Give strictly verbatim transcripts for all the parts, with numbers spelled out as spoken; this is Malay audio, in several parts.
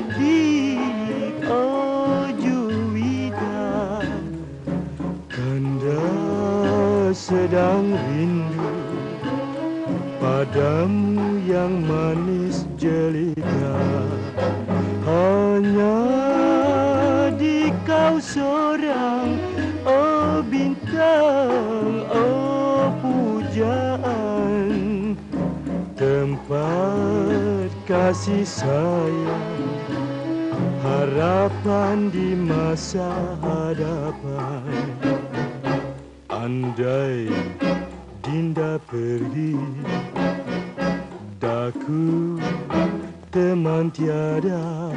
adik, oh Juwita. Kanda sedang rindu padamu yang manis jelita. Hanya di kau seorang, oh bintang, oh pujaan, tempat kasih sayang, harapan di masa hadapan. Andai Dinda pergi, daku teman tiada,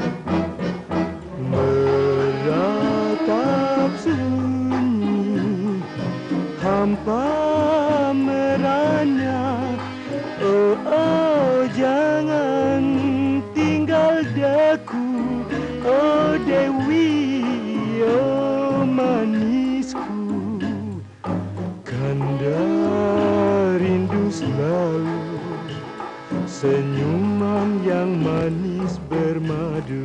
meratap sunyi, hampa merana. Oh, oh, jangan tinggal daku, oh Dewi, oh manisku. Kanda rindu selalu senyuman yang manis bermadu.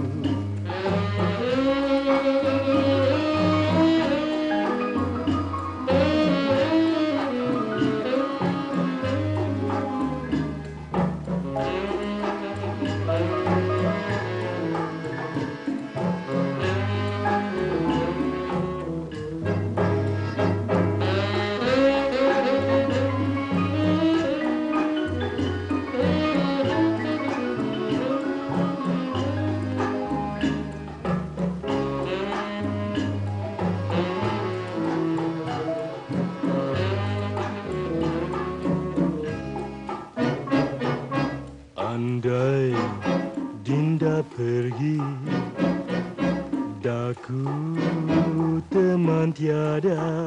Andai Dinda pergi, daku teman tiada,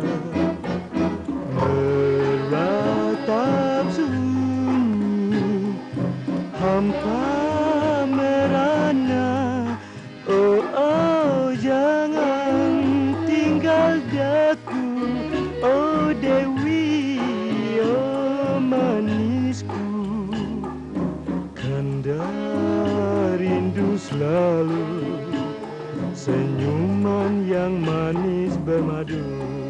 meratap sunyi, hampa merana. Oh, oh, jangan tinggal daku, oh Dewi, oh manisku. Kanda rindu selalu senyuman yang manis bermadu.